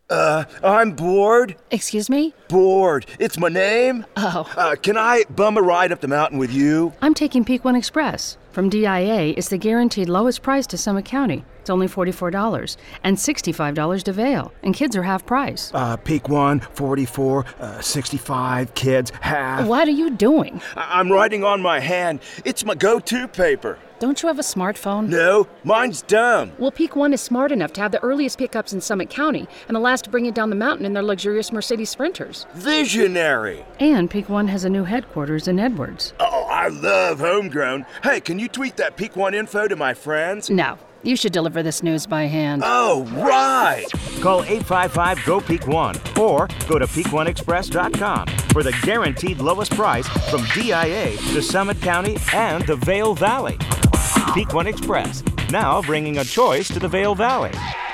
I'm bored. Excuse me? Bored. It's my name. Oh. Can I bum a ride up the mountain with you? I'm taking Peak One Express. From DIA, it's the guaranteed lowest price to Summit County. It's only $44 and $65 to Vail, and kids are half price. Peak One, 44, 65, kids, half. What are you doing? I'm writing on my hand. It's my go-to paper. Don't you have a smartphone? No, mine's dumb. Well, Peak One is smart enough to have the earliest pickups in Summit County and the last to bring it down the mountain in their luxurious Mercedes Sprinters. Visionary. And Peak One has a new headquarters in Edwards. Oh, I love homegrown. Hey, can you tweet that Peak One info to my friends? No, you should deliver this news by hand. Oh, right. Call 855-GO-PEAK1 or go to peakoneexpress.com for the guaranteed lowest price from DIA to Summit County and the Vail Valley. Peak One Express, now bringing a choice to the Vail Valley.